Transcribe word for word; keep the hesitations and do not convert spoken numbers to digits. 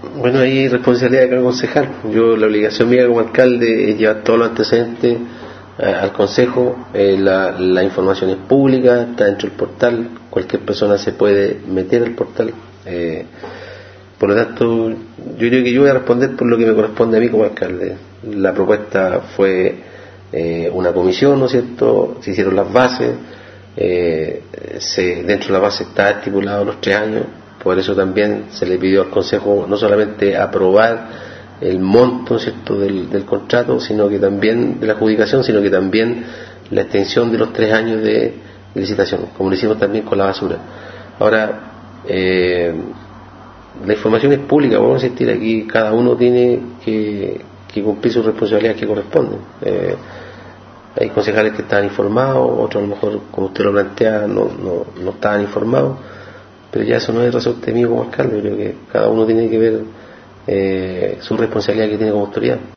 Bueno, hay responsabilidad de cada concejal. Yo, la obligación mía como alcalde es llevar todos los antecedentes eh, al consejo. Eh, la, la información es pública, está dentro del portal, cualquier persona se puede meter al portal. Eh, por lo tanto, yo creo que yo voy a responder por lo que me corresponde a mí como alcalde. La propuesta fue eh, una comisión, ¿no es cierto? Se hicieron las bases, eh, se, dentro de la base está estipulado los tres años. Por eso también se le pidió al Consejo no solamente aprobar el monto, ¿cierto?, del, del contrato, sino que también de la adjudicación, sino que también la extensión de los tres años de, de licitación, como lo hicimos también con la basura. Ahora, eh, la información es pública, vamos a insistir aquí, cada uno tiene que, que cumplir sus responsabilidades que corresponden. Eh, hay concejales que estaban informados, otros a lo mejor, como usted lo plantea, no, no, no estaban informados. Pero ya eso no es resorte mío como alcalde. Creo que cada uno tiene que ver eh, su responsabilidad que tiene como autoridad.